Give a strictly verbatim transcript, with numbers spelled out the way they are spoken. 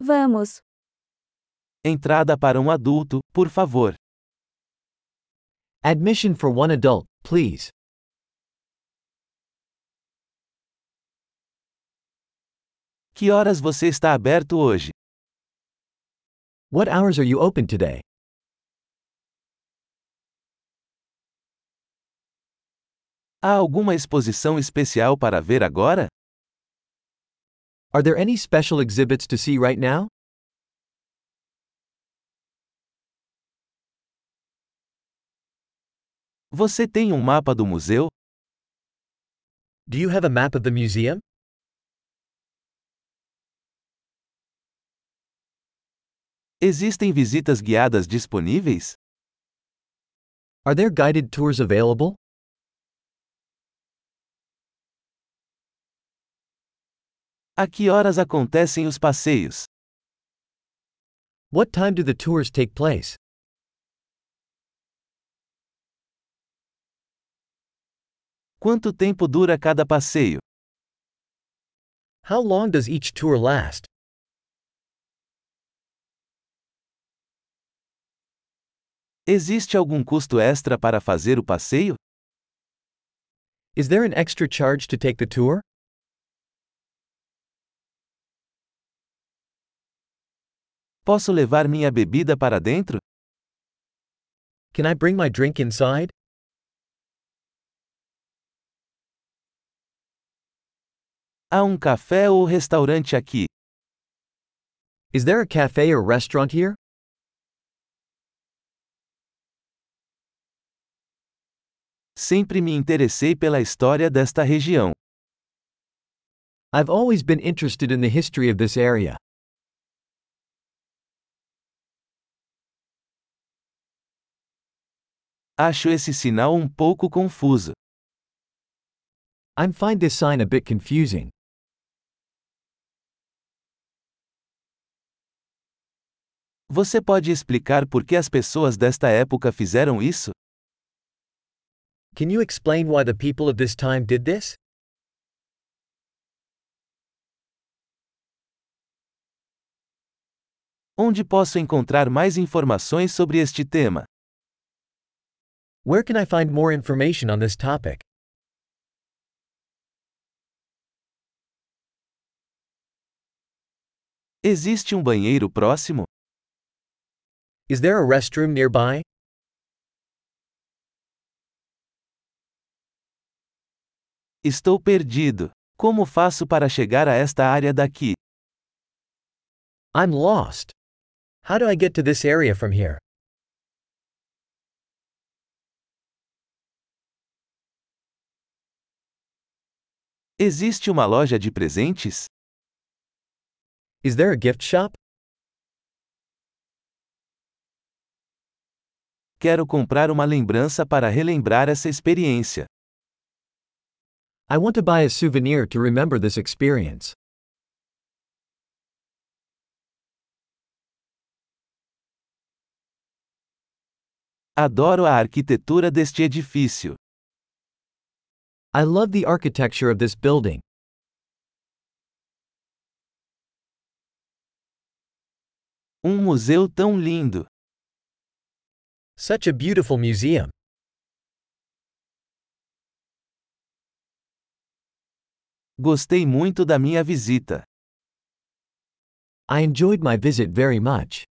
Vamos. Entrada para um adulto, por favor. Admission for one adult, please. Que horas você está aberto hoje? What hours are you open today? Há alguma exposição especial para ver agora? Are there any special exhibits to see right now? Você tem um mapa do museu? Do you have a map of the museum? Existem visitas guiadas disponíveis? Are there guided tours available? A que horas acontecem os passeios? What time do the tours take place? Quanto tempo dura cada passeio? How long does each tour last? Existe algum custo extra para fazer o passeio? Is there an extra charge to take the tour? Posso levar minha bebida para dentro? Can I bring my drink inside? Há um café ou restaurante aqui? Is there a cafe or restaurant here? Sempre me interessei pela história desta região. I've always been interested in the history of this area. Acho esse sinal um pouco confuso. I find this sign a bit confusing. Você pode explicar por que as pessoas desta época fizeram isso? Can you explain why the people of this time did this? Onde posso encontrar mais informações sobre este tema? Where can I find more information on this topic? Existe um banheiro próximo? Is there a restroom nearby? Estou perdido. Como faço para chegar a esta área daqui? I'm lost. How do I get to this area from here? Existe uma loja de presentes? Is there a gift shop? Quero comprar uma lembrança para relembrar essa experiência. I want to buy a souvenir to remember this experience. Adoro a arquitetura deste edifício. I love the architecture of this building. Um museu tão lindo. Such a beautiful museum. Gostei muito da minha visita. I enjoyed my visit very much.